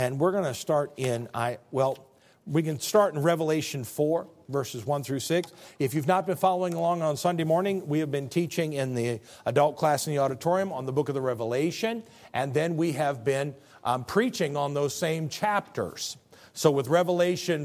And we're going to start we can start in Revelation 4, verses 1 through 6. If you've not been following along on Sunday morning, we have been teaching in the adult class in the auditorium on the book of the Revelation. And then we have been preaching on those same chapters. So with Revelation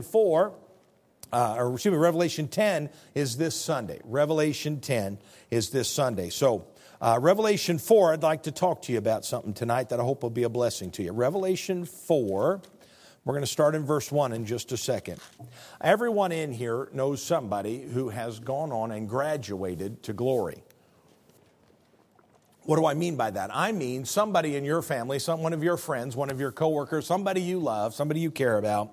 10 is this Sunday. Revelation 10 is this Sunday. So Revelation 4, I'd like to talk to you about something tonight that I hope will be a blessing to you. Revelation 4, we're going to start in verse 1 in just a second. Everyone in here knows somebody who has gone on and graduated to glory. What do I mean by that? I mean somebody in your family, one of your friends, one of your coworkers, somebody you love, somebody you care about,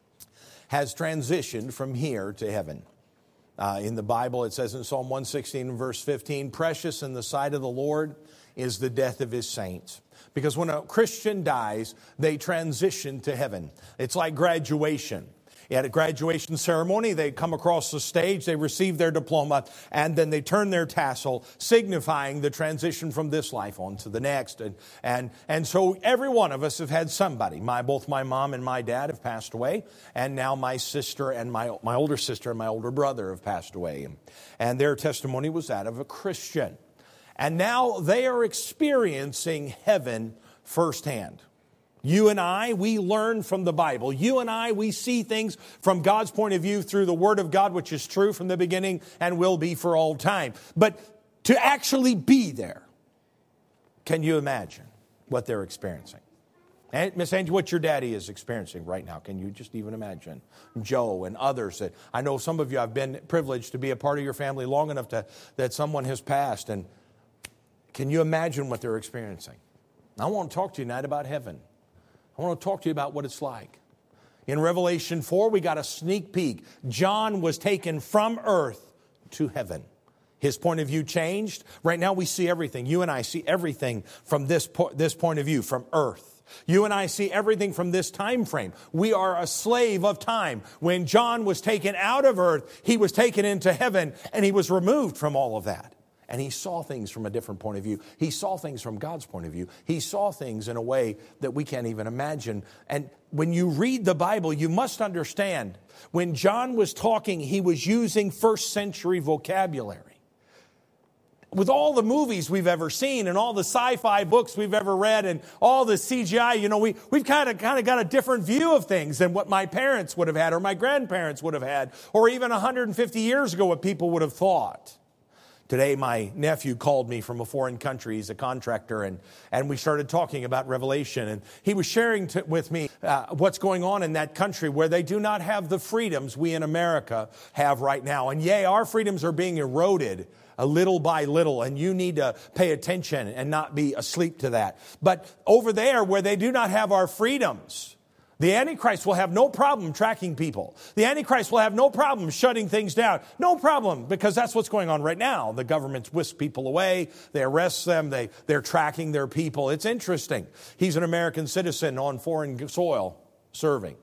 has transitioned from here to heaven. In the Bible, it says in Psalm 116 and verse 15, precious in the sight of the Lord is the death of his saints. Because when a Christian dies, they transition to heaven. It's like graduation. At a graduation ceremony, they come across the stage, they receive their diploma, and then they turn their tassel, signifying the transition from this life on to the next. And so every one of us have had somebody. Both my mom and my dad have passed away, and now my sister and my older sister and my older brother have passed away. And their testimony was that of a Christian. And now they are experiencing heaven firsthand. You and I, we learn from the Bible. You and I, we see things from God's point of view through the Word of God, which is true from the beginning and will be for all time. But to actually be there, can you imagine what they're experiencing? And Miss Angie, what your daddy is experiencing right now, can you just even imagine? Joe and others. That I know some of you have been privileged to be a part of your family long enough that someone has passed. And can you imagine what they're experiencing? I want to talk to you tonight about heaven. I want to talk to you about what it's like. In Revelation 4, we got a sneak peek. John was taken from earth to heaven. His point of view changed. Right now we see everything. You and I see everything from this point of view, from earth. You and I see everything from this time frame. We are a slave of time. When John was taken out of earth, he was taken into heaven, and he was removed from all of that. And he saw things from a different point of view. He saw things from God's point of view. He saw things in a way that we can't even imagine. And when you read the Bible, you must understand, when John was talking, he was using first century vocabulary. With all the movies we've ever seen and all the sci-fi books we've ever read and all the CGI, we've kind of got a different view of things than what my parents would have had or my grandparents would have had, or even 150 years ago what people would have thought. Today, my nephew called me from a foreign country. He's a contractor, and we started talking about Revelation. And he was sharing with me what's going on in that country where they do not have the freedoms we in America have right now. And our freedoms are being eroded little by little, and you need to pay attention and not be asleep to that. But over there, where they do not have our freedoms, the Antichrist will have no problem tracking people. The Antichrist will have no problem shutting things down. No problem, because that's what's going on right now. The governments whisk people away. They arrest them. They're tracking their people. It's interesting. He's an American citizen on foreign soil serving.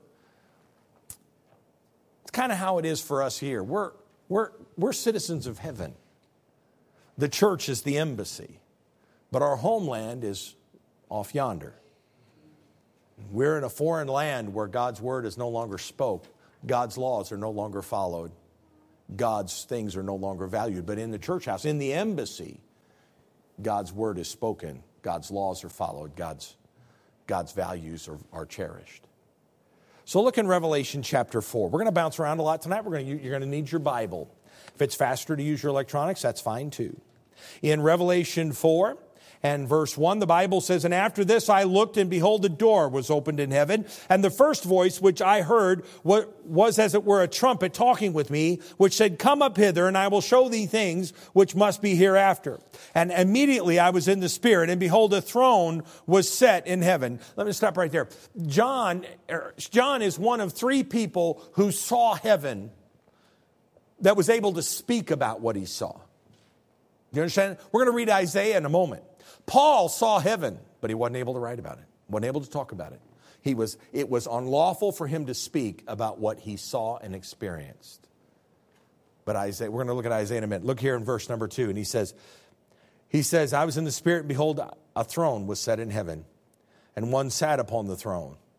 It's kind of how it is for us here. We're citizens of heaven. The church is the embassy, but our homeland is off yonder. We're in a foreign land where God's word is no longer spoke. God's laws are no longer followed. God's things are no longer valued. But in the church house, in the embassy, God's word is spoken. God's laws are followed. God's values are cherished. So look in Revelation chapter 4. We're going to bounce around a lot tonight. You're going to need your Bible. If it's faster to use your electronics, that's fine too. In Revelation 4, and verse 1, the Bible says, and after this I looked, and behold, a door was opened in heaven. And the first voice which I heard was as it were a trumpet talking with me, which said, come up hither, and I will show thee things which must be hereafter. And immediately I was in the Spirit, and behold, a throne was set in heaven. Let me stop right there. John is one of three people who saw heaven that was able to speak about what he saw. You understand? We're going to read Isaiah in a moment. Paul saw heaven, but he wasn't able to write about it, wasn't able to talk about it. It was unlawful for him to speak about what he saw and experienced. But Isaiah, we're going to look at Isaiah in a minute. Look here in verse number 2, and he says, I was in the Spirit, and behold, a throne was set in heaven, and one sat upon the throne.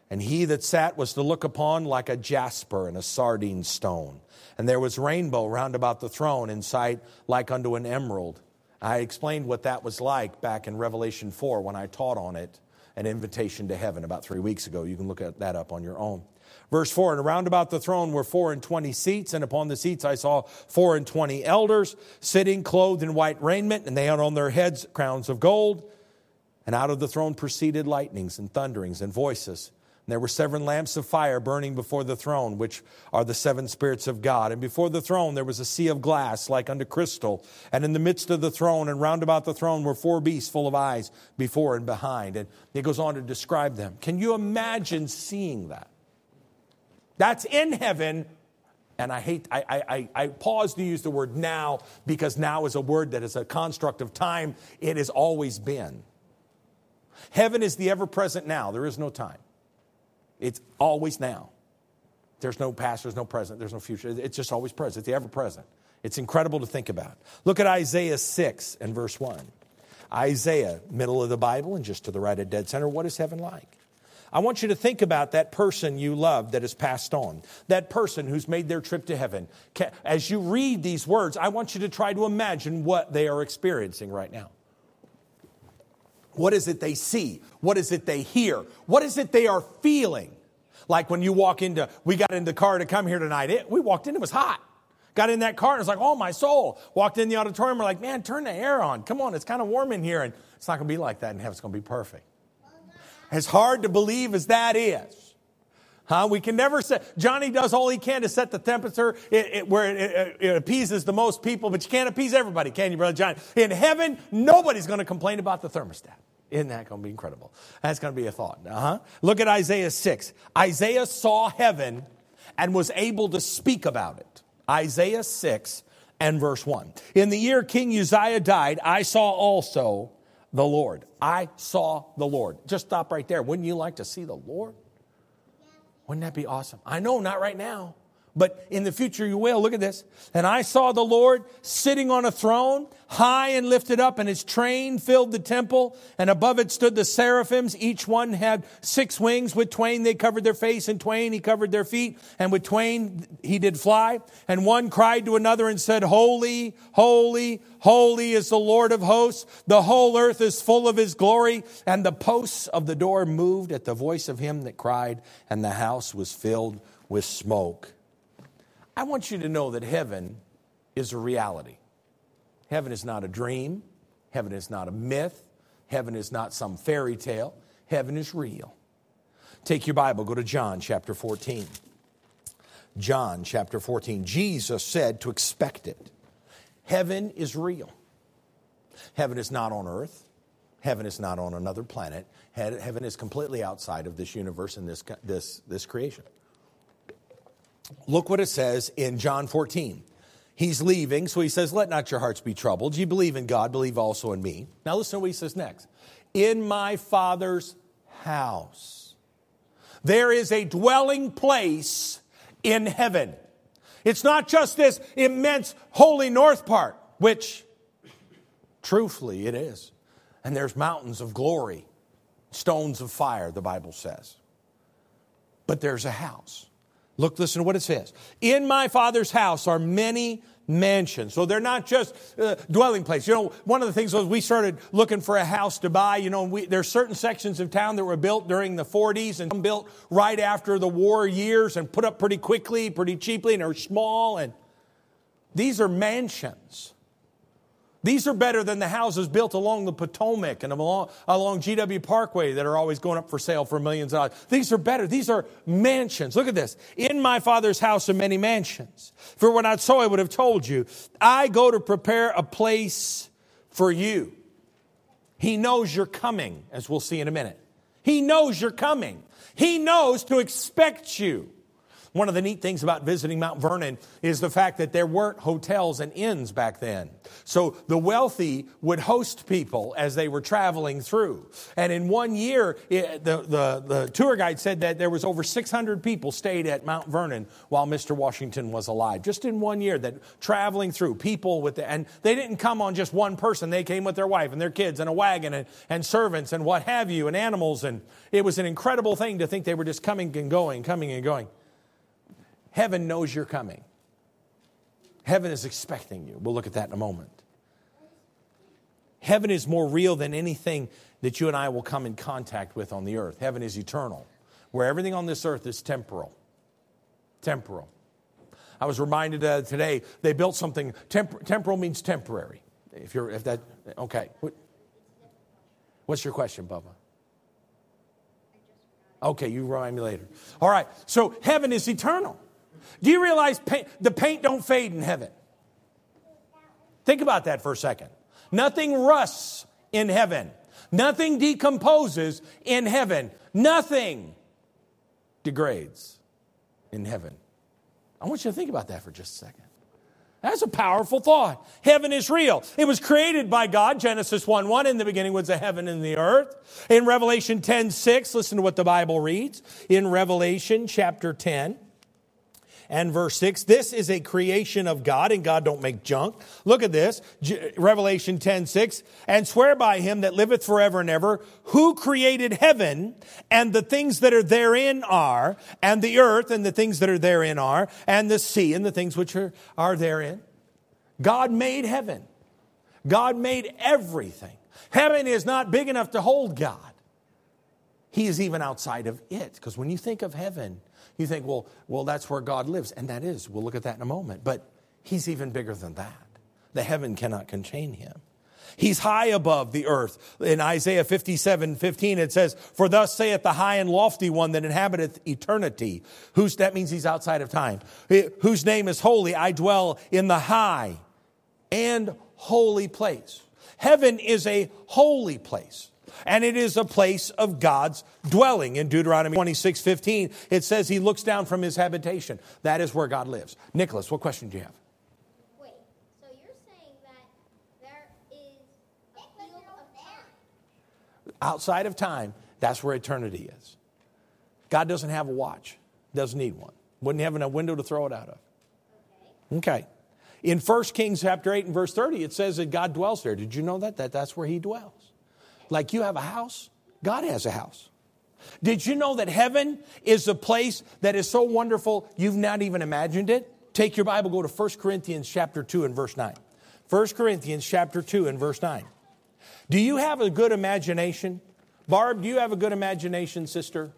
And he that sat was to look upon like a jasper and a sardine stone. And there was rainbow round about the throne in sight like unto an emerald. I explained what that was like back in Revelation 4 when I taught on it, an invitation to heaven, about 3 weeks ago. You can look at that up on your own. Verse 4, and around about the throne were 24 seats, and upon the seats I saw 24 elders sitting, clothed in white raiment, and they had on their heads crowns of gold. And out of the throne proceeded lightnings and thunderings and voices. And there were 7 lamps of fire burning before the throne, which are the 7 spirits of God. And before the throne there was a sea of glass like unto crystal. And in the midst of the throne and round about the throne were 4 beasts full of eyes before and behind. And it goes on to describe them. Can you imagine seeing that? That's in heaven. And I pause to use the word now, because now is a word that is a construct of time. It has always been. Heaven is the ever-present now. There is no time. It's always now. There's no past, there's no present, there's no future. It's just always present. It's the ever-present. It's incredible to think about. Look at Isaiah 6 and verse 1. Isaiah, middle of the Bible and just to the right of dead center. What is heaven like? I want you to think about that person you love that has passed on. That person who's made their trip to heaven. As you read these words, I want you to try to imagine what they are experiencing right now. What is it they see? What is it they hear? What is it they are feeling? Like when you walk into, we got in the car to come here tonight. We walked in, it was hot. Got in that car and it was like, oh my soul. Walked in the auditorium, we're like, man, turn the air on. Come on, it's kind of warm in here. And it's not going to be like that in heaven. It's going to be perfect. As hard to believe as that is. We can never say, Johnny does all he can to set the temperature where it appeases the most people, but you can't appease everybody, can you, Brother Johnny? In heaven, nobody's going to complain about the thermostat. Isn't that going to be incredible? That's going to be a thought. Look at Isaiah 6. Isaiah saw heaven and was able to speak about it. Isaiah 6 and verse 1. In the year King Uzziah died, I saw also the Lord. I saw the Lord. Just stop right there. Wouldn't you like to see the Lord? Wouldn't that be awesome? I know, not right now, but in the future you will. Look at this. And I saw the Lord sitting on a throne, high and lifted up, and his train filled the temple. And above it stood the seraphims. Each one had 6 wings. With twain they covered their face, and twain he covered their feet. And with twain he did fly. And one cried to another and said, Holy, holy, holy is the Lord of hosts. The whole earth is full of his glory. And the posts of the door moved at the voice of him that cried, and the house was filled with smoke. I want you to know that heaven is a reality. Heaven is not a dream. Heaven is not a myth. Heaven is not some fairy tale. Heaven is real. Take your Bible, go to John chapter 14. John chapter 14. Jesus said to expect it. Heaven is real. Heaven is not on earth. Heaven is not on another planet. Heaven is completely outside of this universe and this creation. Look what it says in John 14. He's leaving, so he says, let not your hearts be troubled. You believe in God, believe also in me. Now listen to what he says next. In my Father's house, there is a dwelling place in heaven. It's not just this immense holy north part, which truthfully it is. And there's mountains of glory, stones of fire, the Bible says. But there's a house. Look, listen to what it says. In my Father's house are many mansions. So they're not just dwelling places. You know, one of the things was we started looking for a house to buy. You know, there's certain sections of town that were built during the 40s and some built right after the war years and put up pretty quickly, pretty cheaply, and are small. And these are mansions. These are better than the houses built along the Potomac and along GW Parkway that are always going up for sale for millions of dollars. These are better. These are mansions. Look at this. In my Father's house are many mansions. For when I saw, I would have told you, I go to prepare a place for you. He knows you're coming, as we'll see in a minute. He knows you're coming. He knows to expect you. One of the neat things about visiting Mount Vernon is the fact that there weren't hotels and inns back then. So the wealthy would host people as they were traveling through. And in 1 year, the tour guide said that there was over 600 people stayed at Mount Vernon while Mr. Washington was alive. Just in 1 year, that traveling through, people and they didn't come on just one person. They came with their wife and their kids and a wagon and servants and what have you, and animals. And it was an incredible thing to think they were just coming and going. Heaven knows you're coming. Heaven is expecting you. We'll look at that in a moment. Heaven is more real than anything that you and I will come in contact with on the earth. Heaven is eternal, where everything on this earth is temporal. Temporal. I was reminded today, they built something, temporal means temporary. Okay. What's your question, Bubba? Okay, you remind me later. All right, so heaven is eternal. Do you realize the paint don't fade in heaven? Think about that for a second. Nothing rusts in heaven. Nothing decomposes in heaven. Nothing degrades in heaven. I want you to think about that for just a second. That's a powerful thought. Heaven is real. It was created by God. Genesis 1:1, in the beginning was the heaven and the earth. In Revelation 10:6, listen to what the Bible reads. In Revelation chapter 10 and verse 6, this is a creation of God, and God don't make junk. Look at this, Revelation 10:6, and swear by him that liveth forever and ever, who created heaven and the things that are therein are, and the earth and the things that are therein are, and the sea and the things which are therein. God made heaven. God made everything. Heaven is not big enough to hold God. He is even outside of it. Because when you think of heaven, you think, well, that's where God lives. And that is. We'll look at that in a moment. But he's even bigger than that. The heaven cannot contain him. He's high above the earth. In Isaiah 57:15, it says, for thus saith the high and lofty one that inhabiteth eternity. That means he's outside of time. Whose name is holy. I dwell in the high and holy place. Heaven is a holy place. And it is a place of God's dwelling. In Deuteronomy 26:15, it says he looks down from his habitation. That is where God lives. Nicholas, what question do you have? Wait, so you're saying that there is a field of time? Outside of time, that's where eternity is. God doesn't have a watch. Doesn't need one. Wouldn't have a window to throw it out of. Okay. In 1 Kings chapter 8 and verse 30, it says that God dwells there. Did you know that? That's where he dwells. Like you have a house, God has a house. Did you know that heaven is a place that is so wonderful you've not even imagined it? Take your Bible, go to 1 Corinthians chapter 2 and verse 9. 1 Corinthians chapter 2 and verse 9. Do you have a good imagination? Barb, do you have a good imagination, sister?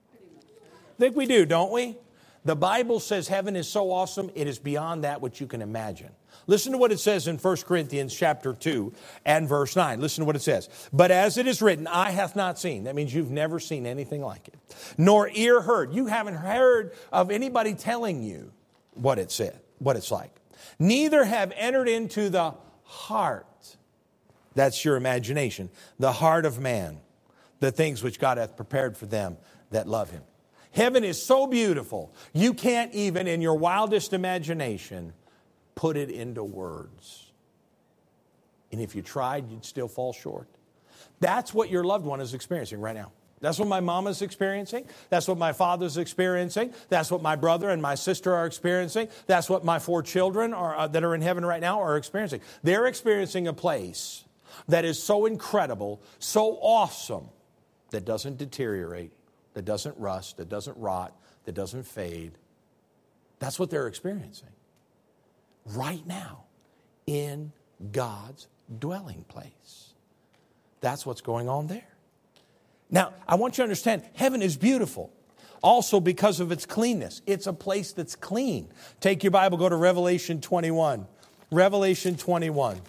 I think we do, don't we? The Bible says heaven is so awesome, it is beyond that which you can imagine. Listen to what it says in 1 Corinthians chapter 2 and verse 9. Listen to what it says. But as it is written, eye hath not seen. That means you've never seen anything like it. Nor ear heard. You haven't heard of anybody telling you what it said, what it's like. Neither have entered into the heart. That's your imagination. The heart of man. The things which God hath prepared for them that love him. Heaven is so beautiful, you can't even in your wildest imagination put it into words. And if you tried, you'd still fall short. That's what your loved one is experiencing right now. That's what my mom is experiencing. That's what my father's experiencing. That's what my brother and my sister are experiencing. That's what my 4 children that are in heaven right now are experiencing. They're experiencing a place that is so incredible, so awesome, that doesn't deteriorate, that doesn't rust, that doesn't rot, that doesn't fade. That's what they're experiencing right now in God's dwelling place. That's what's going on there. Now, I want you to understand, heaven is beautiful. Also because of its cleanness. It's a place that's clean. Take your Bible, go to Revelation 21. Revelation 21.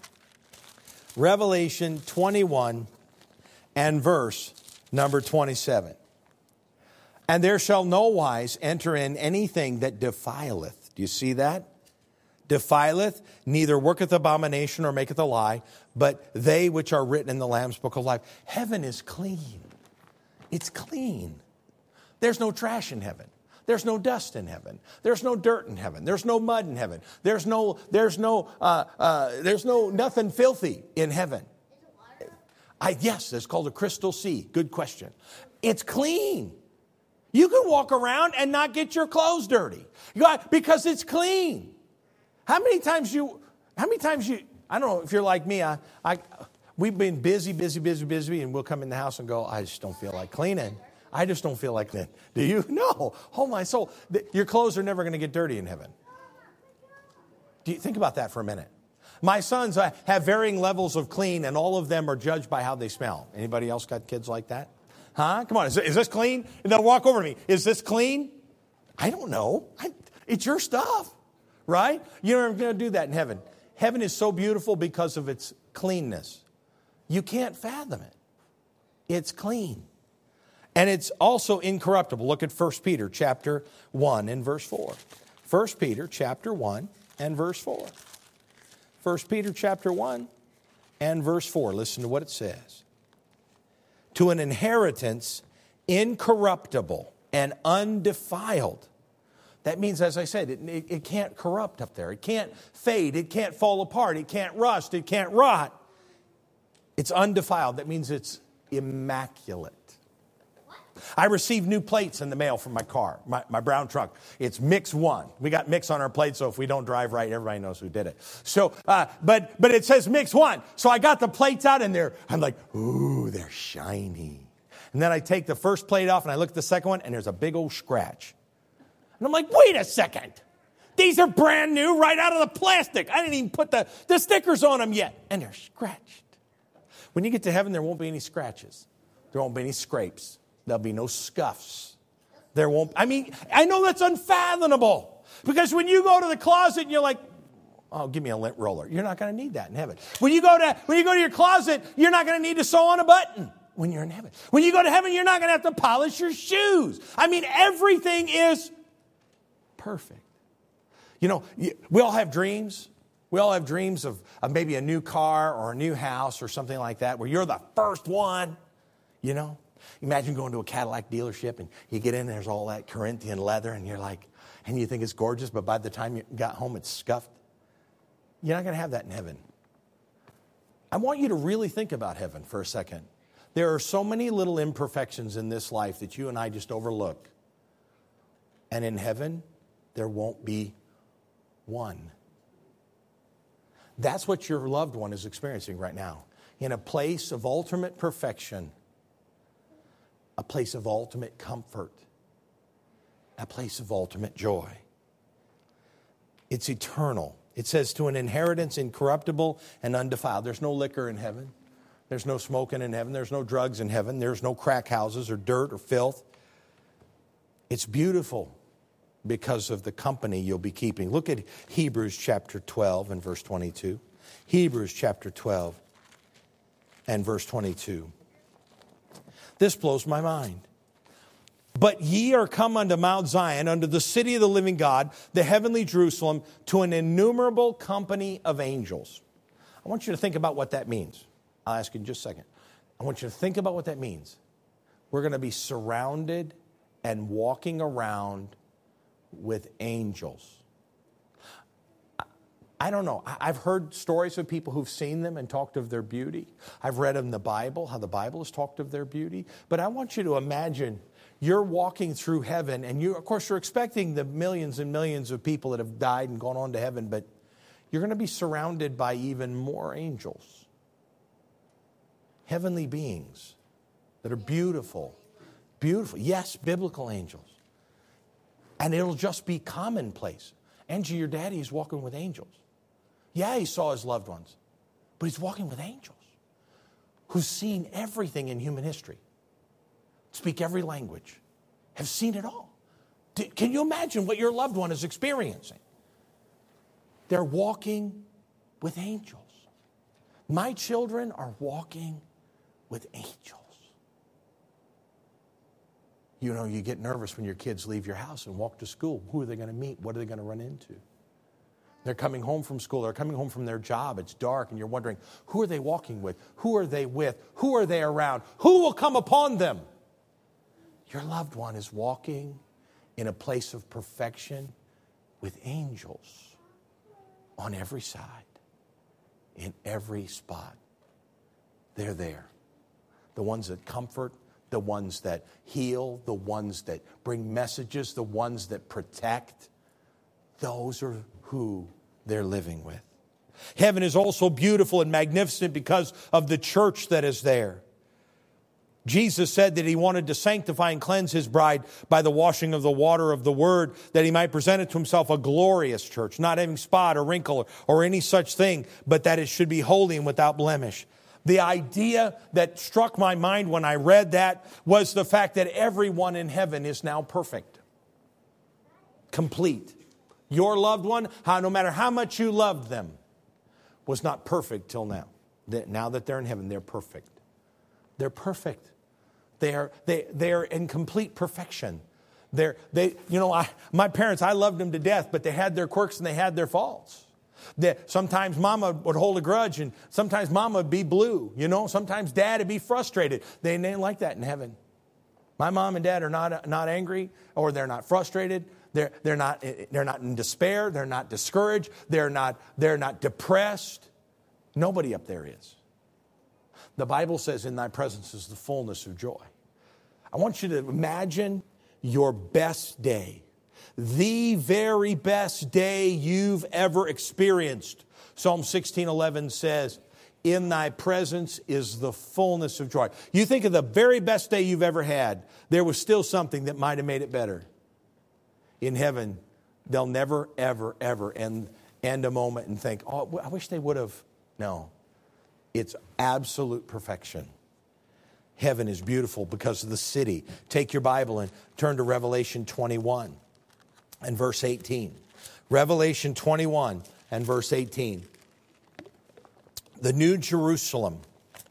Revelation 21 and verse number 27. And there shall no wise enter in anything that defileth. Do you see that? Defileth, neither worketh abomination or maketh a lie, but they which are written in the Lamb's book of life. Heaven is clean. It's clean. There's no trash in heaven. There's no dust in heaven. There's no dirt in heaven. There's no mud in heaven. There's no nothing filthy in heaven. Yes, it's called a crystal sea. Good question. It's clean. You can walk around and not get your clothes dirty because it's clean. How many times you, I don't know if you're like me, we've been busy, and we'll come in the house and go, I just don't feel like cleaning. I just don't feel like that. Do you? No. Oh, my soul. Your clothes are never going to get dirty in heaven. Do you think about that for a minute? My sons have varying levels of clean, and all of them are judged by how they smell. Anybody else got kids like that? Huh? Come on. Is this clean? And they'll walk over to me. Is this clean? I don't know. It's your stuff, right? You're never going to do that in heaven. Heaven is so beautiful because of its cleanness. You can't fathom it. It's clean. And it's also incorruptible. Look at 1 Peter chapter 1 and verse 4. 1 Peter chapter 1 and verse 4. 1 Peter chapter 1 and verse 4. Listen to what it says. To an inheritance incorruptible and undefiled. That means, as I said, it can't corrupt up there. It can't fade. It can't fall apart. It can't rust. It can't rot. It's undefiled. That means it's immaculate. I received new plates in the mail from my car, my brown truck. It's Mix 1. We got Mix on our plate, so if we don't drive right, everybody knows who did it. So, but it says Mix 1. So I got the plates out, and I'm like, ooh, they're shiny. And then I take the first plate off, and I look at the second one, and there's a big old scratch. And I'm like, wait a second. These are brand new right out of the plastic. I didn't even put the stickers on them yet, and they're scratched. When you get to heaven, there won't be any scratches. There won't be any scrapes. There'll be no scuffs. I know that's unfathomable. Because when you go to the closet and you're like, oh, give me a lint roller. You're not going to need that in heaven. When you go to your closet, you're not going to need to sew on a button when you're in heaven. When you go to heaven, you're not going to have to polish your shoes. Everything is perfect. We all have dreams. We all have dreams of maybe a new car or a new house or something like that where you're the first one, Imagine going to a Cadillac dealership and you get in, there's all that Corinthian leather and you think it's gorgeous, but by the time you got home, it's scuffed. You're not going to have that in heaven. I want you to really think about heaven for a second. There are so many little imperfections in this life that you and I just overlook. And in heaven, there won't be one. That's what your loved one is experiencing right now. In a place of ultimate perfection. A place of ultimate comfort. A place of ultimate joy. It's eternal. It says to an inheritance incorruptible and undefiled. There's no liquor in heaven. There's no smoking in heaven. There's no drugs in heaven. There's no crack houses or dirt or filth. It's beautiful because of the company you'll be keeping. Look at Hebrews chapter 12 and verse 22. Hebrews chapter 12 and verse 22. This blows my mind. But ye are come unto Mount Zion, unto the city of the living God, the heavenly Jerusalem, to an innumerable company of angels. I want you to think about what that means. I'll ask you in just a second. I want you to think about what that means. We're going to be surrounded and walking around with angels. I don't know. I've heard stories of people who've seen them and talked of their beauty. I've read in the Bible how the Bible has talked of their beauty. But I want you to imagine you're walking through heaven, and of course, you're expecting the millions and millions of people that have died and gone on to heaven, but you're going to be surrounded by even more angels. Heavenly beings that are beautiful. Beautiful. Yes, biblical angels. And it'll just be commonplace. Angie, your daddy is walking with angels. Yeah, he saw his loved ones, but he's walking with angels who've seen everything in human history, speak every language, have seen it all. Can you imagine what your loved one is experiencing? They're walking with angels. My children are walking with angels. You get nervous when your kids leave your house and walk to school. Who are they going to meet? What are they going to run into? They're coming home from school. They're coming home from their job. It's dark, and you're wondering, who are they walking with? Who are they with? Who are they around? Who will come upon them? Your loved one is walking in a place of perfection with angels on every side, in every spot. They're there. The ones that comfort, the ones that heal, the ones that bring messages, the ones that protect. Those are who they're living with. Heaven is also beautiful and magnificent because of the church that is there. Jesus said that he wanted to sanctify and cleanse his bride by the washing of the water of the word, that he might present it to himself a glorious church, not having spot or wrinkle or any such thing, but that it should be holy and without blemish. The idea that struck my mind when I read that was the fact that everyone in heaven is now perfect, complete. Your loved one, no matter how much you loved them, was not perfect till now. Now that they're in heaven, they're perfect. They're perfect. They're in complete perfection. My parents, I loved them to death, but they had their quirks and they had their faults. Sometimes Mama would hold a grudge, and sometimes Mama would be blue. Sometimes Dad would be frustrated. They ain't like that in heaven. My mom and Dad are not angry, or they're not frustrated. They're not in despair. They're not discouraged. They're not depressed. Nobody up there is. The Bible says, in thy presence is the fullness of joy. I want you to imagine your best day, the very best day you've ever experienced. Psalm 16:11 says, in thy presence is the fullness of joy. You think of the very best day you've ever had, there was still something that might have made it better. In heaven, they'll never, ever, ever end a moment and think, oh, I wish they would have. No, it's absolute perfection. Heaven is beautiful because of the city. Take your Bible and turn to Revelation 21 and verse 18. Revelation 21 and verse 18. The New Jerusalem.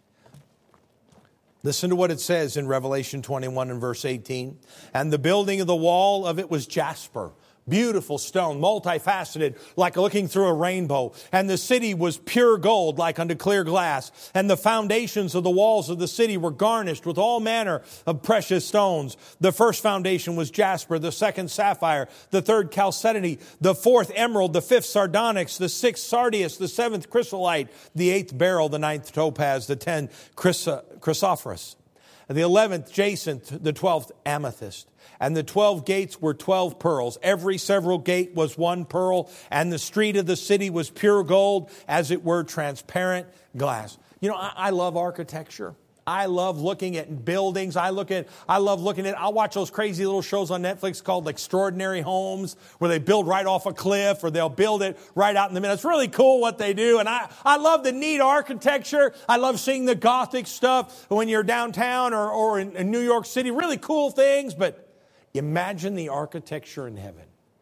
Listen to what it says in Revelation 21 and verse 18. And the building of the wall of it was jasper, beautiful stone, multifaceted, like looking through a rainbow. And the city was pure gold, like unto clear glass. And the foundations of the walls of the city were garnished with all manner of precious stones. The first foundation was jasper, the second sapphire, the third chalcedony, the fourth emerald, the fifth sardonyx, the sixth sardius, the seventh chrysolite, the eighth beryl, the ninth topaz, the 10th chrysoprase, the 11th jacinth, the 12th amethyst. And the 12 gates were 12 pearls. Every several gate was one pearl. And the street of the city was pure gold, as it were transparent glass. I love architecture. I love looking at buildings. I'll watch those crazy little shows on Netflix called Extraordinary Homes, where they build right off a cliff, or they'll build it right out in the middle. It's really cool what they do. And I love the neat architecture. I love seeing the Gothic stuff when you're downtown or in New York City. Really cool things, but imagine the architecture in heaven.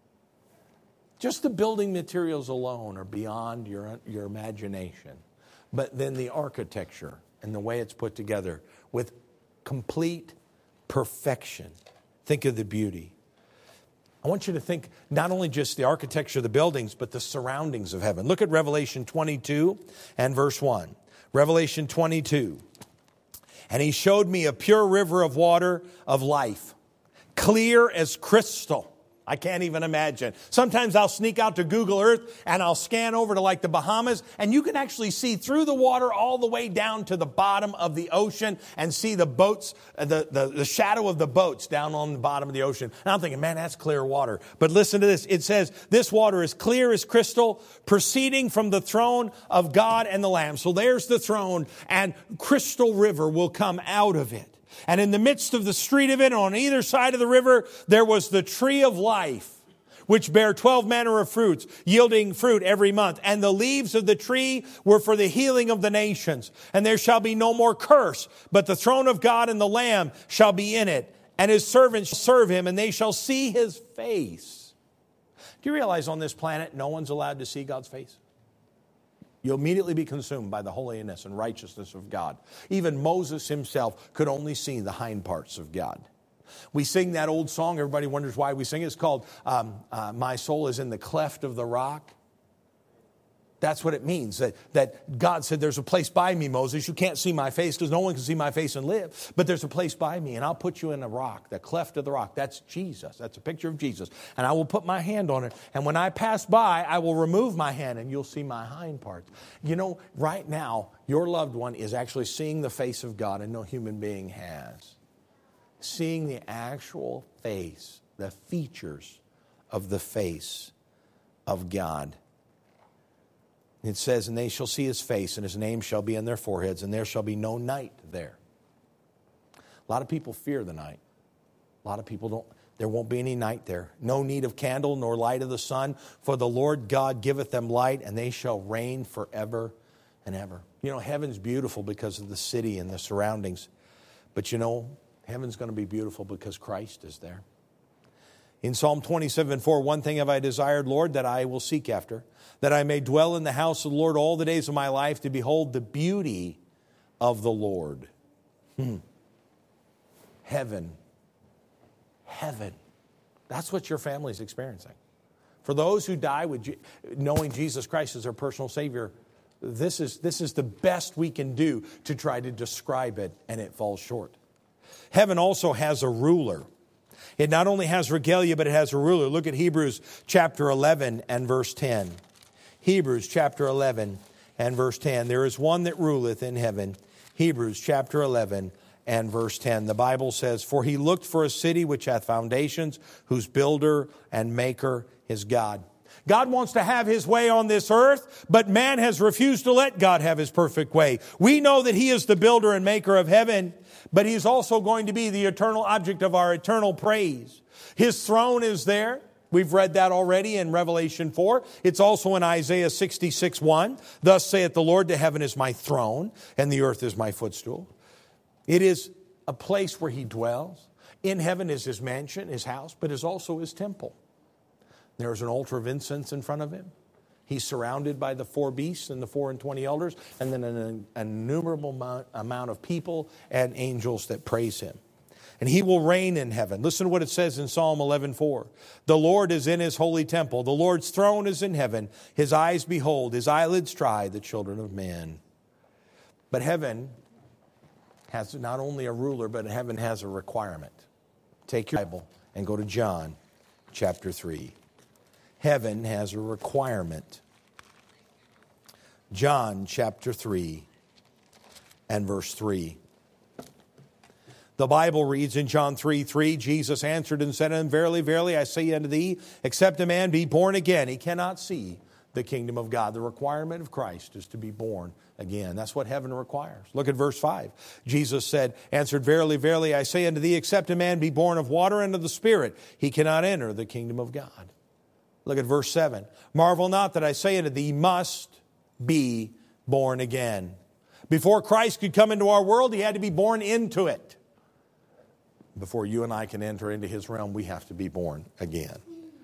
Just the building materials alone are beyond your imagination. But then the architecture and the way it's put together with complete perfection. Think of the beauty. I want you to think not only just the architecture of the buildings, but the surroundings of heaven. Look at Revelation 22 and verse 1. Revelation 22. And he showed me a pure river of water of life, clear as crystal. I can't even imagine. Sometimes I'll sneak out to Google Earth and I'll scan over to like the Bahamas, and you can actually see through the water all the way down to the bottom of the ocean and see the boats, the shadow of the boats down on the bottom of the ocean. And I'm thinking, man, that's clear water. But listen to this. It says, this water is clear as crystal, proceeding from the throne of God and the Lamb. So there's the throne, and crystal river will come out of it. And in the midst of the street of it, on either side of the river, there was the tree of life, which bare 12 manner of fruits, yielding fruit every month. And the leaves of the tree were for the healing of the nations. And there shall be no more curse, but the throne of God and the Lamb shall be in it. And his servants shall serve him, and they shall see his face. Do you realize on this planet, no one's allowed to see God's face? You'll immediately be consumed by the holiness and righteousness of God. Even Moses himself could only see the hind parts of God. We sing that old song. Everybody wonders why we sing it. It's called My Soul is in the Cleft of the Rock. That's what it means, that God said, there's a place by me, Moses. You can't see my face because no one can see my face and live. But there's a place by me, and I'll put you in a rock, the cleft of the rock. That's Jesus. That's a picture of Jesus. And I will put my hand on it. And when I pass by, I will remove my hand, and you'll see my hind parts. You know, right now, your loved one is actually seeing the face of God, and no human being has. Seeing the actual face, the features of the face of God. It says, and they shall see his face, and his name shall be on their foreheads, and there shall be no night there. A lot of people fear the night. A lot of people don't. There won't be any night there. No need of candle nor light of the sun, for the Lord God giveth them light, and they shall reign forever and ever. You know, heaven's beautiful because of the city and the surroundings. But you know, heaven's going to be beautiful because Christ is there. In Psalm 27:4, one thing have I desired, Lord, that I will seek after, that I may dwell in the house of the Lord all the days of my life, to behold the beauty of the Lord. Heaven. Heaven. That's what your family's experiencing. For those who die knowing Jesus Christ as their personal Savior, this is the best we can do to try to describe it, and it falls short. Heaven also has a ruler. It not only has regalia, but it has a ruler. Look at Hebrews chapter 11 and verse 10. Hebrews chapter 11 and verse 10. There is one that ruleth in heaven. Hebrews chapter 11 and verse 10. The Bible says, for he looked for a city which hath foundations, whose builder and maker is God. God wants to have his way on this earth, but man has refused to let God have his perfect way. We know that he is the builder and maker of heaven, but he's also going to be the eternal object of our eternal praise. His throne is there. We've read that already in Revelation 4. It's also in Isaiah 66:1. Thus saith the Lord, to heaven is my throne, and the earth is my footstool. It is a place where he dwells. In heaven is his mansion, his house, but is also his temple. There's an altar of incense in front of him. He's surrounded by the 4 beasts and the 24 elders, and then an innumerable amount of people and angels that praise him. And he will reign in heaven. Listen to what it says in Psalm 11:4. The Lord is in his holy temple. The Lord's throne is in heaven. His eyes behold, his eyelids try the children of men. But heaven has not only a ruler, but heaven has a requirement. Take your Bible and go to John chapter 3. Heaven has a requirement. John chapter 3 and verse 3. The Bible reads in John 3:3, Jesus answered and said unto him, verily, verily, I say unto thee, except a man be born again, he cannot see the kingdom of God. The requirement of Christ is to be born again. That's what heaven requires. Look at verse 5. Jesus answered, verily, verily, I say unto thee, except a man be born of water and of the Spirit, he cannot enter the kingdom of God. Look at verse 7. Marvel not that I say unto thee, must be born again. Before Christ could come into our world, he had to be born into it. Before you and I can enter into his realm, we have to be born again.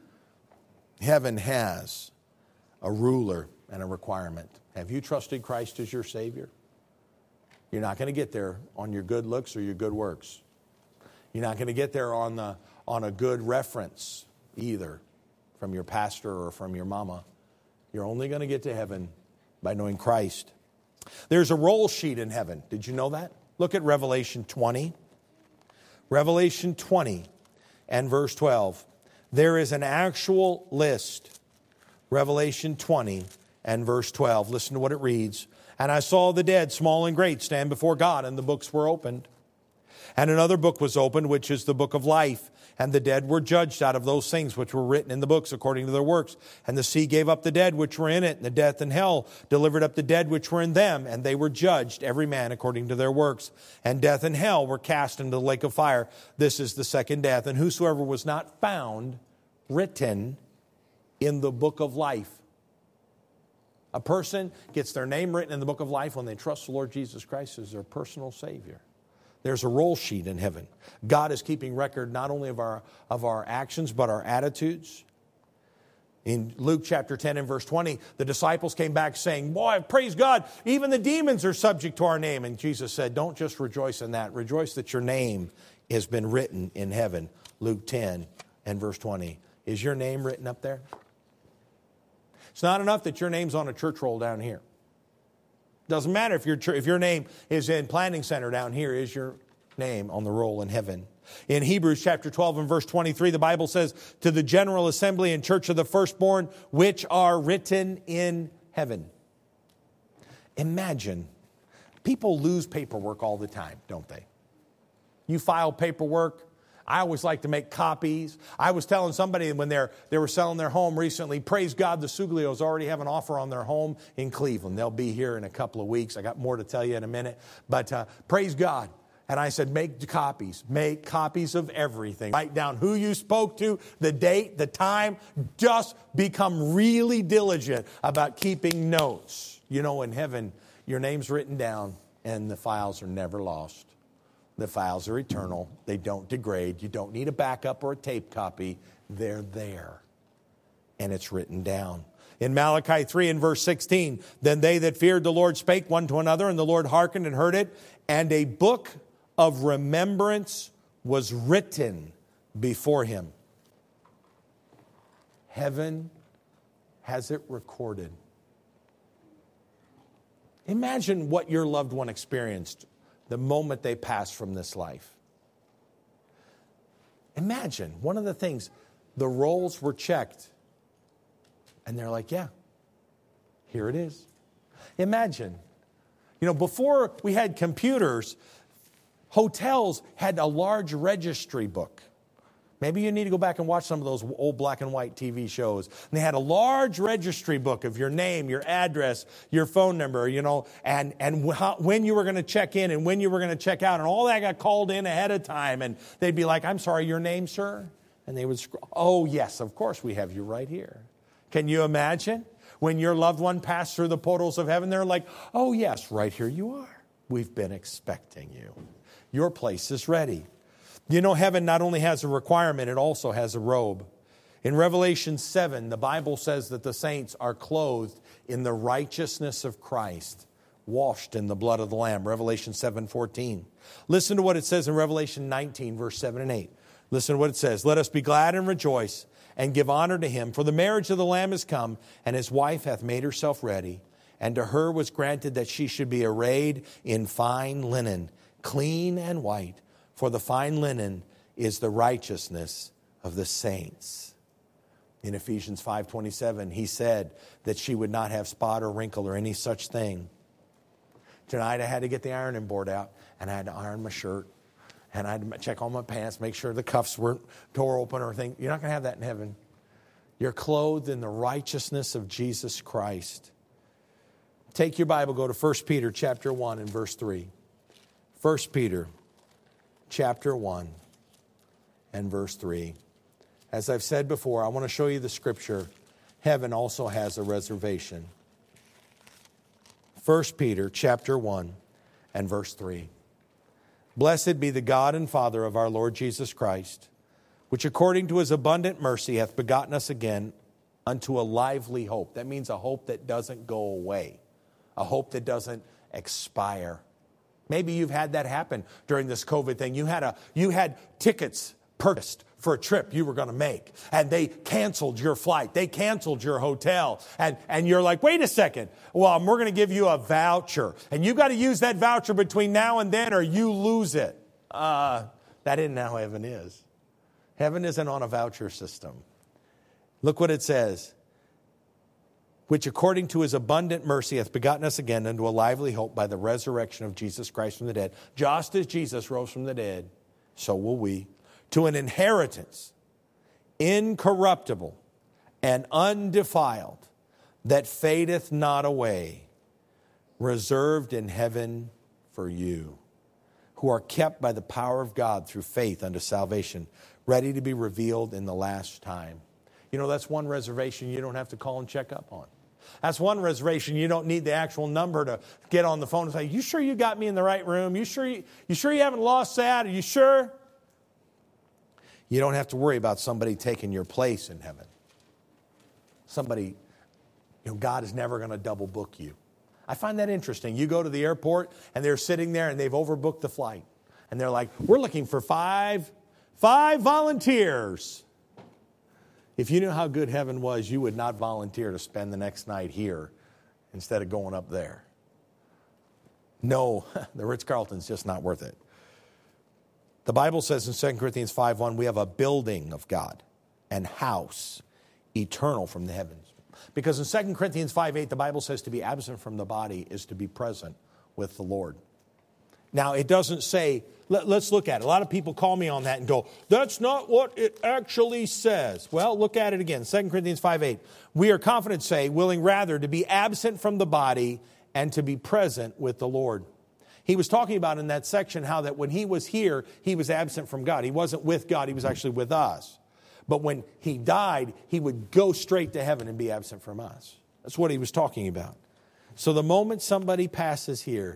Heaven has a ruler and a requirement. Have you trusted Christ as your Savior? You're not going to get there on your good looks or your good works. You're not going to get there on a good reference either from your pastor or from your mama. You're only going to get to heaven by knowing Christ. There's a roll sheet in heaven. Did you know that? Look at Revelation 20. Revelation 20 and verse 12. There is an actual list. Revelation 20 and verse 12. Listen to what it reads. And I saw the dead, small and great, stand before God, and the books were opened. And another book was opened, which is the book of life. And the dead were judged out of those things which were written in the books according to their works. And the sea gave up the dead which were in it, and the death and hell delivered up the dead which were in them. And they were judged, every man according to their works. And death and hell were cast into the lake of fire. This is the second death. And whosoever was not found written in the book of life. A person gets their name written in the book of life when they trust the Lord Jesus Christ as their personal Savior. There's a roll sheet in heaven. God is keeping record not only of our actions, but our attitudes. In Luke chapter 10 and verse 20, the disciples came back saying, boy, praise God, even the demons are subject to our name. And Jesus said, don't just rejoice in that. Rejoice that your name has been written in heaven. Luke 10 and verse 20. Is your name written up there? It's not enough that your name's on a church roll down here. Doesn't matter if your name is in Planning Center down here, is your name on the roll in heaven. In Hebrews chapter 12 and verse 23, the Bible says, to the general assembly and church of the firstborn, which are written in heaven. Imagine, people lose paperwork all the time, don't they? You file paperwork. I always like to make copies. I was telling somebody when they were selling their home recently, praise God, the Suglios already have an offer on their home in Cleveland. They'll be here in a couple of weeks. I got more to tell you in a minute. But praise God. And I said, make copies of everything. Write down who you spoke to, the date, the time. Just become really diligent about keeping notes. You know, in heaven, your name's written down and the files are never lost. The files are eternal. They don't degrade. You don't need a backup or a tape copy. They're there. And it's written down. In Malachi 3 and verse 16, then they that feared the Lord spake one to another, and the Lord hearkened and heard it. And a book of remembrance was written before him. Heaven has it recorded. Imagine what your loved one experienced the moment they passed from this life. Imagine, one of the things, the rolls were checked. And they're like, yeah, here it is. Imagine, before we had computers, hotels had a large registry book. Maybe you need to go back and watch some of those old black and white TV shows. And they had a large registry book of your name, your address, your phone number, and when you were going to check in and when you were going to check out. And all that got called in ahead of time. And they'd be like, I'm sorry, your name, sir? And they would scroll. Oh, yes, of course, we have you right here. Can you imagine when your loved one passed through the portals of heaven? They're like, oh, yes, right here you are. We've been expecting you. Your place is ready. Heaven not only has a requirement, it also has a robe. In Revelation 7, the Bible says that the saints are clothed in the righteousness of Christ, washed in the blood of the Lamb. Revelation 7:14. Listen to what it says in Revelation 19, verse 7 and 8. Listen to what it says. Let us be glad and rejoice and give honor to him, for the marriage of the Lamb is come, and his wife hath made herself ready. And to her was granted that she should be arrayed in fine linen, clean and white. For the fine linen is the righteousness of the saints. In Ephesians 5:27, he said that she would not have spot or wrinkle or any such thing. Tonight I had to get the ironing board out, and I had to iron my shirt, and I had to check all my pants, make sure the cuffs weren't tore open or anything. You're not going to have that in heaven. You're clothed in the righteousness of Jesus Christ. Take your Bible, go to 1 Peter chapter 1 and verse 3. 1 Peter chapter 1 and verse 3. As I've said before, I want to show you the scripture. Heaven also has a reservation. 1 Peter chapter 1 and verse 3. Blessed be the God and Father of our Lord Jesus Christ, which according to his abundant mercy hath begotten us again unto a lively hope. That means a hope that doesn't go away, a hope that doesn't expire. Maybe you've had that happen during this COVID thing. You had tickets purchased for a trip you were going to make, and they canceled your flight. They canceled your hotel, and you're like, wait a second. Well, we're going to give you a voucher, and you've got to use that voucher between now and then, or you lose it. That isn't how heaven is. Heaven isn't on a voucher system. Look what it says. Which according to his abundant mercy hath begotten us again unto a lively hope by the resurrection of Jesus Christ from the dead. Just as Jesus rose from the dead, so will we. To an inheritance incorruptible and undefiled, that fadeth not away, reserved in heaven for you, who are kept by the power of God through faith unto salvation, ready to be revealed in the last time. That's one reservation you don't have to call and check up on. That's one reservation you don't need the actual number to get on the phone and say, you sure you got me in the right room? You sure you haven't lost that? Are you sure? You don't have to worry about somebody taking your place in heaven. Somebody, God is never going to double book you. I find that interesting. You go to the airport and they're sitting there and they've overbooked the flight. And they're like, we're looking for five volunteers. If you knew how good heaven was, you would not volunteer to spend the next night here instead of going up there. No, the Ritz-Carlton's just not worth it. The Bible says in 2 Corinthians 5:1, we have a building of God, and house eternal from the heavens. Because in 2 Corinthians 5:8, the Bible says to be absent from the body is to be present with the Lord. Now, it doesn't say, let's look at it. A lot of people call me on that and go, that's not what it actually says. Well, look at it again. 2 Corinthians 5:8. We are confident, say, willing rather to be absent from the body and to be present with the Lord. He was talking about in that section how that when he was here, he was absent from God. He wasn't with God, he was actually with us. But when he died, he would go straight to heaven and be absent from us. That's what he was talking about. So the moment somebody passes here,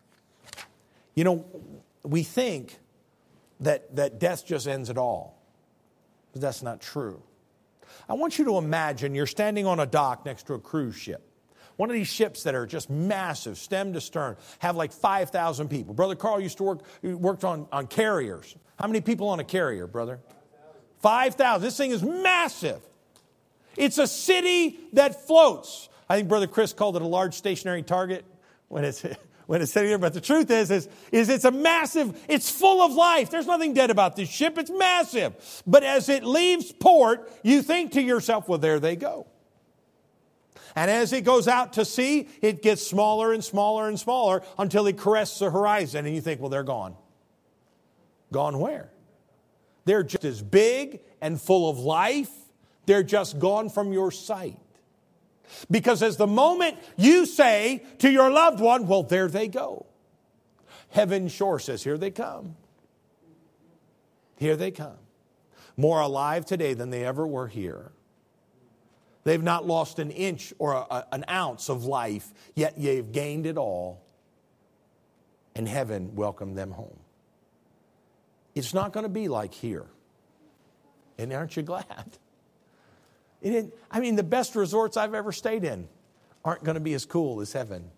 you know, we think that death just ends it all. But that's not true. I want you to imagine you're standing on a dock next to a cruise ship. One of these ships that are just massive, stem to stern, have like 5,000 people. Brother Carl worked on carriers. How many people on a carrier, brother? 5,000. This thing is massive. It's a city that floats. I think Brother Chris called it a large stationary target when it's sitting there. But the truth is it's a massive, it's full of life. There's nothing dead about this ship. It's massive. But as it leaves port, you think to yourself, well, there they go. And as it goes out to sea, it gets smaller and smaller and smaller until it crests the horizon. And you think, well, they're gone. Gone where? They're just as big and full of life. They're just gone from your sight. Because as the moment you say to your loved one, well, there they go. Heaven shore says, here they come. Here they come. More alive today than they ever were here. They've not lost an inch or an ounce of life, yet they've gained it all. And heaven welcomed them home. It's not going to be like here. And aren't you glad? The best resorts I've ever stayed in aren't going to be as cool as heaven.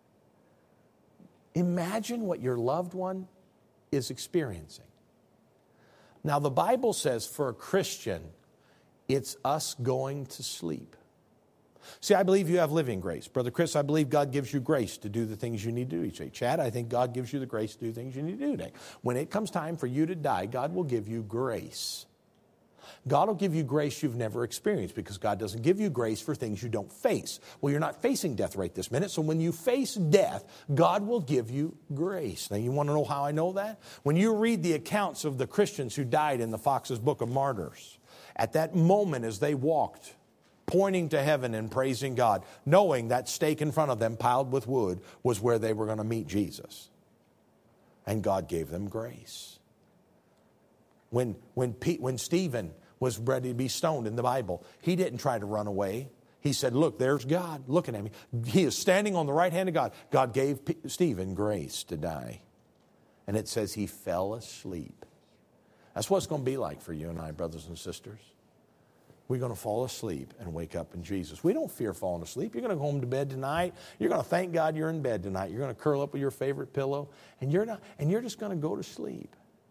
Imagine what your loved one is experiencing. Now, the Bible says for a Christian, it's us going to sleep. See, I believe you have living grace. Brother Chris, I believe God gives you grace to do the things you need to do each day. Chad, I think God gives you the grace to do things you need to do today. When it comes time for you to die, God will give you grace. God will give you grace you've never experienced because God doesn't give you grace for things you don't face. Well, you're not facing death right this minute, so when you face death, God will give you grace. Now, you want to know how I know that? When you read the accounts of the Christians who died in the Fox's Book of Martyrs, at that moment as they walked, pointing to heaven and praising God, knowing that stake in front of them piled with wood was where they were going to meet Jesus. And God gave them grace. When Stephen was ready to be stoned in the Bible, he didn't try to run away. He said, look, there's God looking at me. He is standing on the right hand of God. God gave Stephen grace to die. And it says he fell asleep. That's what it's going to be like for you and I, brothers and sisters. We're going to fall asleep and wake up in Jesus. We don't fear falling asleep. You're going to go home to bed tonight. You're going to thank God you're in bed tonight. You're going to curl up with your favorite pillow. And you're just going to go to sleep.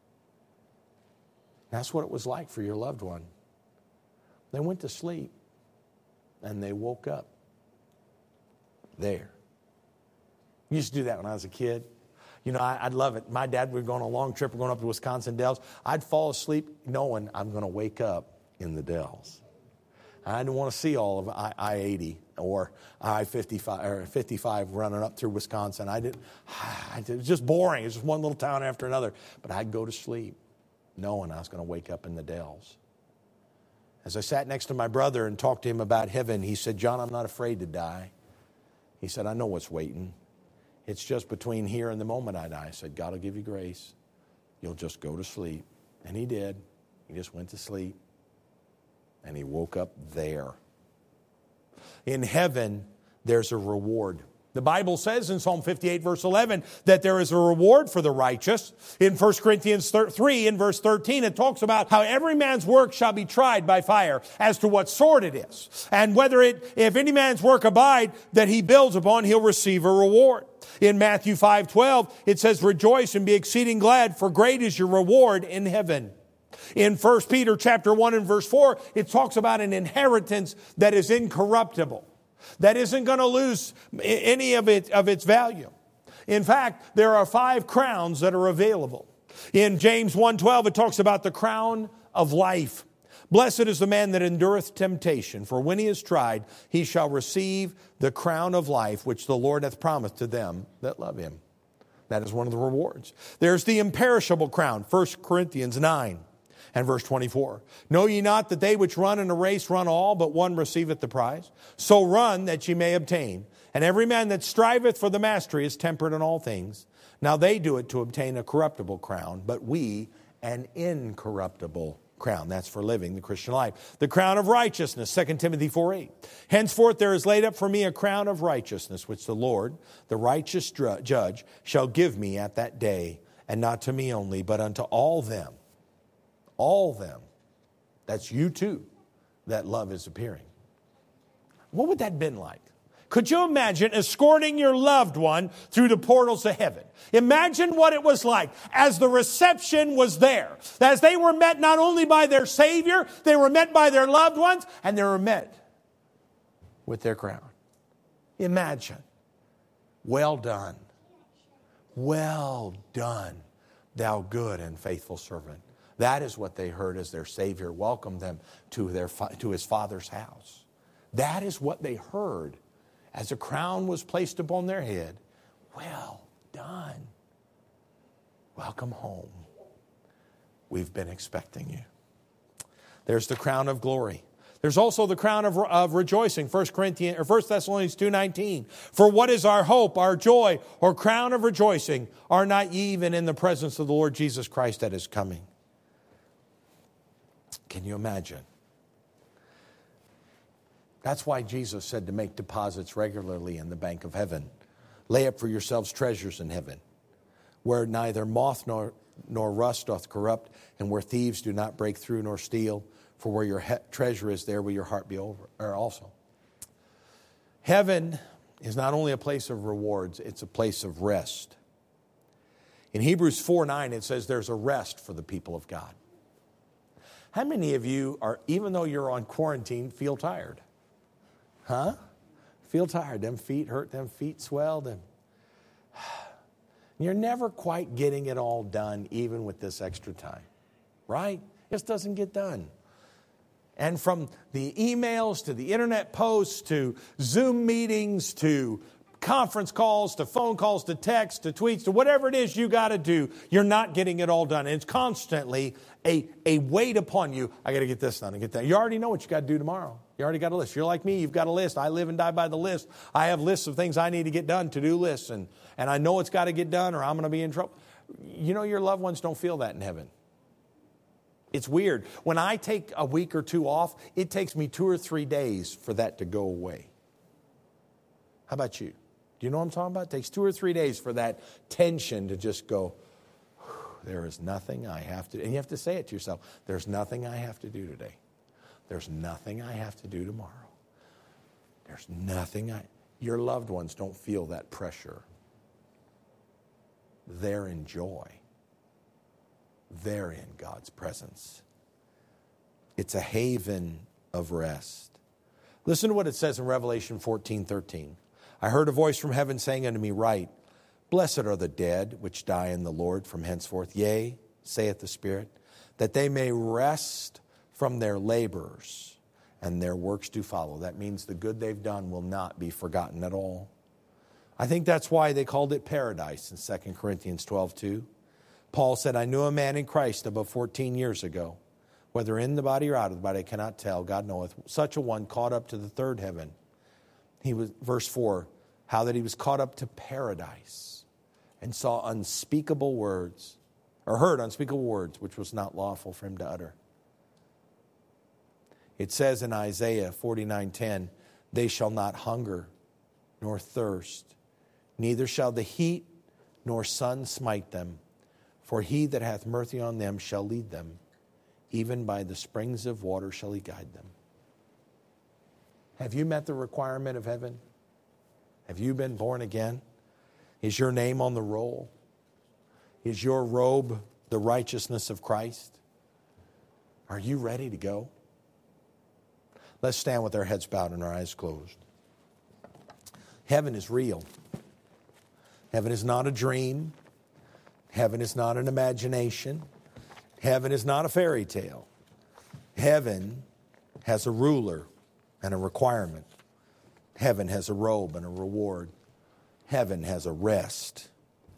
That's what it was like for your loved one. They went to sleep and they woke up there. I used to do that when I was a kid. You know, I'd love it. My dad, we were going on a long trip. We're going up to Wisconsin Dells. I'd fall asleep knowing I'm going to wake up in the Dells. I didn't want to see all of I-80 or I-55 or 55 running up through Wisconsin. It was just boring. It was just one little town after another. But I'd go to sleep knowing I was going to wake up in the Dells. As I sat next to my brother and talked to him about heaven, he said, John, I'm not afraid to die. He said, I know what's waiting. It's just between here and the moment I die. I said, God will give you grace. You'll just go to sleep. And he did. He just went to sleep. And he woke up there. In heaven, there's a reward. The Bible says in Psalm 58, verse 11, that there is a reward for the righteous. In 1 Corinthians 3, in verse 13, it talks about how every man's work shall be tried by fire as to what sort it is. And if any man's work abide that he builds upon, he'll receive a reward. In Matthew 5:12, it says, rejoice and be exceeding glad, for great is your reward in heaven. In 1 Peter chapter 1 and verse 4, it talks about an inheritance that is incorruptible, that isn't going to lose any of its value. In fact, there are 5 crowns that are available. In James 1:12, it talks about the crown of life. Blessed is the man that endureth temptation, for when he is tried, he shall receive the crown of life, which the Lord hath promised to them that love him. That is one of the rewards. There's the imperishable crown, 1 Corinthians 9 and verse 24. Know ye not that they which run in a race run all, but one receiveth the prize? So run that ye may obtain. And every man that striveth for the mastery is temperate in all things. Now they do it to obtain a corruptible crown, but we an incorruptible crown. That's for living the Christian life. The crown of righteousness, 2 Timothy 4:8. Henceforth there is laid up for me a crown of righteousness, which the Lord, the righteous judge, shall give me at that day, and not to me only, but unto all them, that's you too, that love is appearing. What would that have been like? Could you imagine escorting your loved one through the portals of heaven? Imagine what it was like as the reception was there. As they were met not only by their Savior, they were met by their loved ones, and they were met with their crown. Imagine. Well done. Well done, thou good and faithful servant. That is what they heard as their Savior welcomed them to his Father's house. That is what they heard as a crown was placed upon their head. Well done. Welcome home. We've been expecting you. There's the crown of glory. There's also the crown of rejoicing. 1 Thessalonians 2:19. For what is our hope, our joy, or crown of rejoicing? Are not ye even in the presence of the Lord Jesus Christ that is coming? Can you imagine? That's why Jesus said to make deposits regularly in the bank of heaven. Lay up for yourselves treasures in heaven, where neither moth nor rust doth corrupt, and where thieves do not break through nor steal. For where your treasure is, there will your heart be also. Heaven is not only a place of rewards, it's a place of rest. In Hebrews 4:9, it says there's a rest for the people of God. How many of you are, even though you're on quarantine, feel tired? Huh? Feel tired. Them feet hurt, them feet swell. You're never quite getting it all done, even with this extra time. Right? It just doesn't get done. And from the emails to the internet posts to Zoom meetings to conference calls to phone calls to texts to tweets to whatever it is you got to do, you're not getting it all done. And it's constantly a weight upon you. I got to get this done and get that. You already know what you got to do tomorrow. You already got a list. You're like me. You've got a list. I live and die by the list. I have lists of things I need to get done, to-do lists. And I know it's got to get done or I'm going to be in trouble. You know, your loved ones don't feel that in heaven. It's weird. When I take a week or two off, it takes me 2 or 3 days for that to go away. How about you? Do you know what I'm talking about? It takes 2 or 3 days for that tension to just go, there is nothing I have to do. And you have to say it to yourself. There's nothing I have to do today. There's nothing I have to do tomorrow. There's nothing Your loved ones don't feel that pressure. They're in joy. They're in God's presence. It's a haven of rest. Listen to what it says in Revelation 14:13. I heard a voice from heaven saying unto me, Write, blessed are the dead which die in the Lord from henceforth. Yea, saith the Spirit, that they may rest from their labors, and their works do follow. That means the good they've done will not be forgotten at all. I think that's why they called it paradise in 2 Corinthians 12:2. Paul said, I knew a man in Christ about 14 years ago, whether in the body or out of the body, I cannot tell, God knoweth, such a one caught up to the third heaven. He was, verse 4, how that he was caught up to paradise and saw unspeakable words, or heard unspeakable words, which was not lawful for him to utter. It says in Isaiah 49:10, they shall not hunger nor thirst, neither shall the heat nor sun smite them. For he that hath mercy on them shall lead them, even by the springs of water shall he guide them. Have you met the requirement of heaven? Have you been born again? Is your name on the roll? Is your robe the righteousness of Christ? Are you ready to go? Let's stand with our heads bowed and our eyes closed. Heaven is real. Heaven is not a dream. Heaven is not an imagination. Heaven is not a fairy tale. Heaven has a ruler and a requirement. Heaven has a robe and a reward. Heaven has a rest.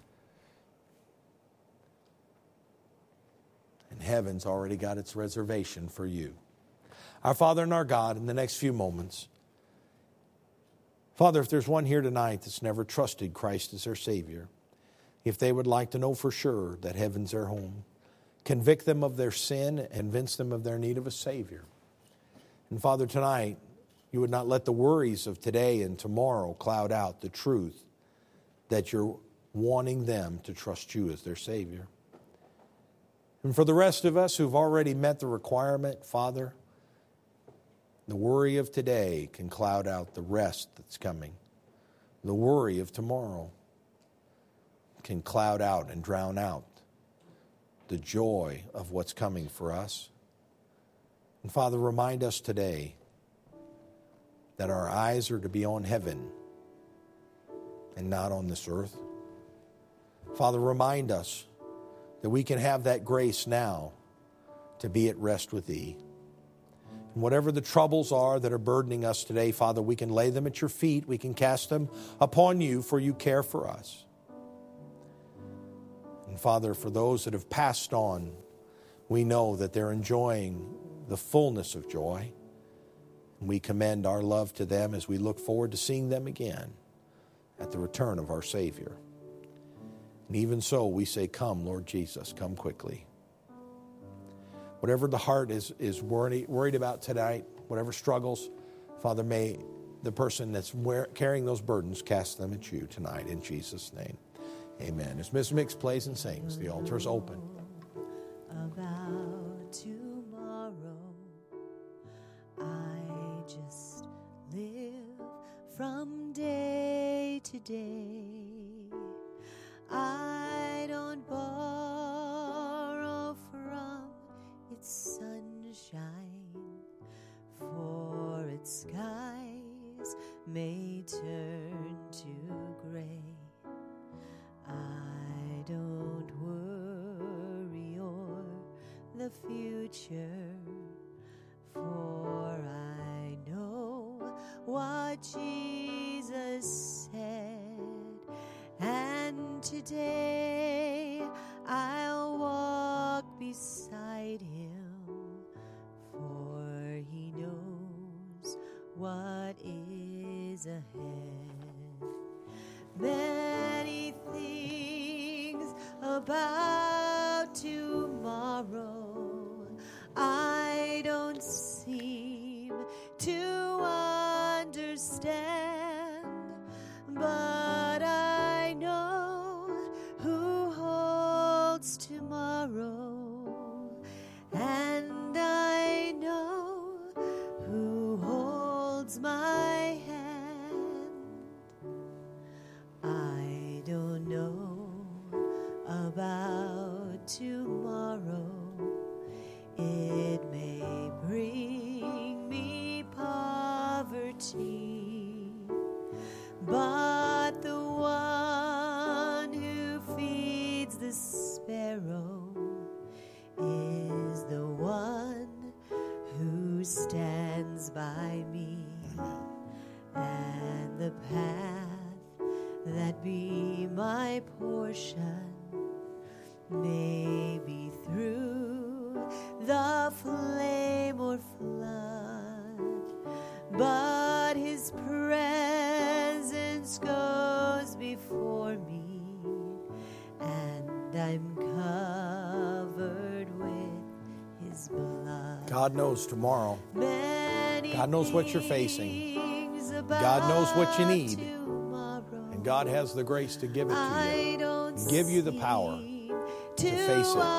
And heaven's already got its reservation for you. Our Father and our God, in the next few moments, Father, if there's one here tonight that's never trusted Christ as their Savior, if they would like to know for sure that heaven's their home, convict them of their sin and convince them of their need of a Savior. And Father, tonight, you would not let the worries of today and tomorrow cloud out the truth that you're wanting them to trust you as their Savior. And for the rest of us who've already met the requirement, Father, the worry of today can cloud out the rest that's coming. The worry of tomorrow can cloud out and drown out the joy of what's coming for us. And Father, remind us today that our eyes are to be on heaven and not on this earth. Father, remind us that we can have that grace now to be at rest with Thee. And whatever the troubles are that are burdening us today, Father, we can lay them at Your feet. We can cast them upon You, for You care for us. And Father, for those that have passed on, we know that they're enjoying the fullness of joy. And we commend our love to them as we look forward to seeing them again at the return of our Savior. And even so, we say, come, Lord Jesus, come quickly. Whatever the heart is worried about tonight, whatever struggles, Father, may the person that's carrying those burdens cast them at You tonight in Jesus' name. Amen. As Ms. Mix plays and sings, the altar is open. About tomorrow, I just live from day to day. I don't borrow from its sunshine, for its skies may turn to gray. I don't worry o'er the future, for I know what Jesus said, and today I'll walk beside Him, for He knows what is ahead. Many things about tomorrow I don't seem to understand, but I know who holds tomorrow, and I know who holds my hand. I don't know about tomorrow. It may bring me poverty, but the one who feeds the sparrow is the one who stands by me, and the path that be my portion may be through the flame or flood, but His presence goes before me, and I'm covered with His blood. God knows tomorrow. God knows what you're facing. God knows what you need. And God has the grace to give it to you, and give you the power to face it.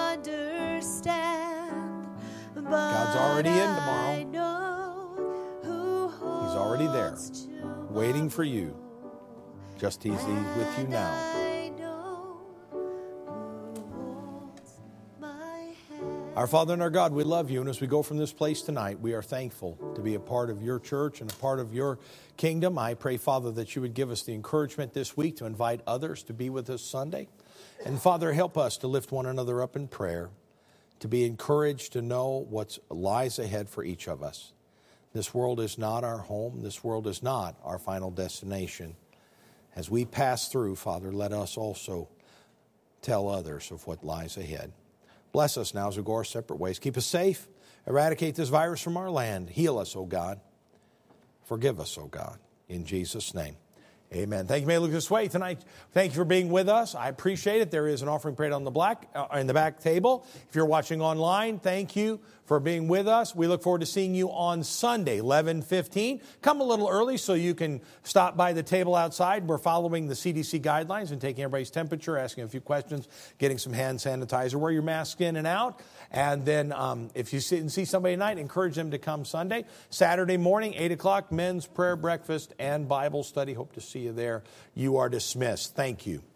God's already in tomorrow. He's already there, waiting for you, just as He's with you now. Our Father and our God, we love you, and as we go from this place tonight, we are thankful to be a part of your church and a part of your kingdom. I pray, Father, that you would give us the encouragement this week to invite others to be with us Sunday. And Father, help us to lift one another up in prayer, to be encouraged to know what lies ahead for each of us. This world is not our home. This world is not our final destination. As we pass through, Father, let us also tell others of what lies ahead. Bless us now as we go our separate ways. Keep us safe. Eradicate this virus from our land. Heal us, O God. Forgive us, O God. In Jesus' name. Amen. Thank you. May I look this way tonight. Thank you for being with us. I appreciate it. There is an offering plate on the in the back table. If you're watching online, thank you for being with us. We look forward to seeing you on Sunday, 11:15. Come a little early so you can stop by the table outside. We're following the CDC guidelines and taking everybody's temperature, asking a few questions, getting some hand sanitizer. Wear your mask in and out. And then if you see somebody tonight, encourage them to come Sunday. Saturday morning, 8 o'clock, men's prayer breakfast and Bible study. Hope to see you there. You are dismissed. Thank you.